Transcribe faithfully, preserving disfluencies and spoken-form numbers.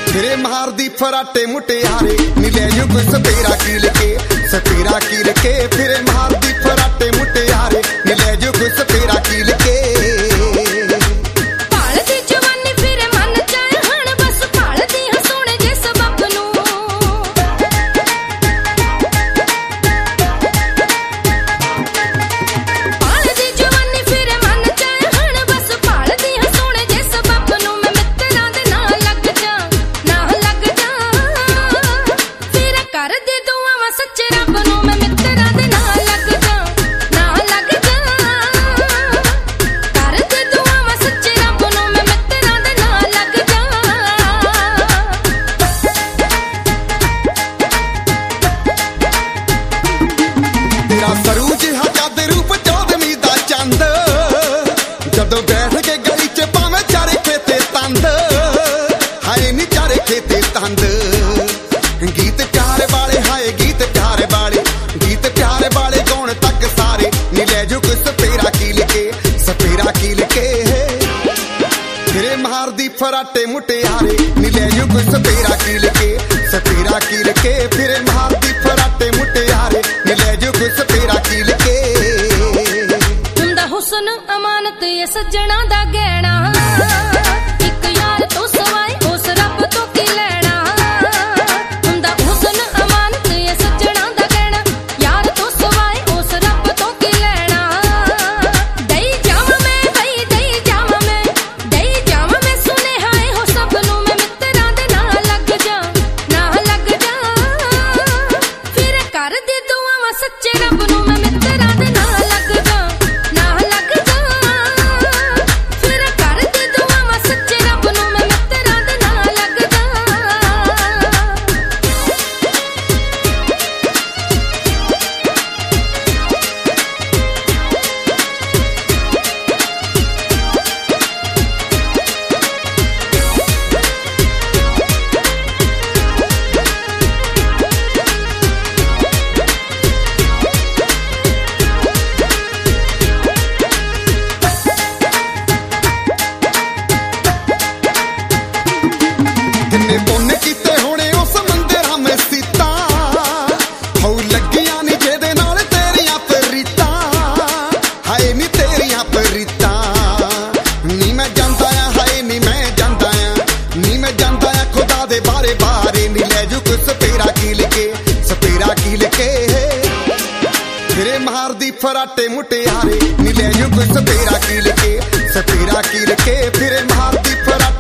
फिरे मारदी फराटे मुटियारे नी ले जू कोई सपेरा कील के सपेरा कील के फिरे मारदी फराटे मुटियारे नी ले जू कोई सपेरा कील के सरूज हजाद रूप चौदवी दा चंद जदों बैठ के गली च पावे चारे खेते तंद हाय नी चारे खेते तंद गीत प्यारे वाले हाय गीत प्यारे वाले गीत प्यारे वाले कौन तक सारे नी ले जू कोई सपेरा कील के सपेरा कील के फिरे मारदी फराटे मुटियारे नी ले जू कोई सपेरा कील के सपेरा कील के फिरे मारदी फराटे मुटियारे नी ले जू कोई सपेरा कील के हुंदा हुस्न अमानत ये सज्जणा दा गहना इक यार तो सवाए उस रब तो की लेना हुंदा हुस्न अमानत ये सज्जणा दा गहना यार तो सवाए उस रब तो की लेना दई जावा मैं दई दई जावा मैं दई जावा मैं सुने हाय हो सब नू मैं मित्तरां दे ना लग जा ना लग जा फिर कर दे दुआवां सच्चे रब नू मैं मित्तरां दे ना लग जा ना लग जा फिर कर दे दुआवां सच्चे रब नू मैं मित्तरां दे ना लग जा किन्ने पुण्य कीते होने उस मंदिरां में सीता हौ लगियां नी जेदे नाल तेरियां प्रीतां हाय नी तेरियां प्रीतां नी मैं जानदा आ हाय नी मैं जानदा आ नी मैं जानदा आ खुदा दे बारे बारे नी ले जू कोई सपेरा कील के सपेरा कील के फिरे मारदी फराटे मुटियारे नी ले जू कोई सपेरा कील के सपेरा कील के फिरे मारदी फराटे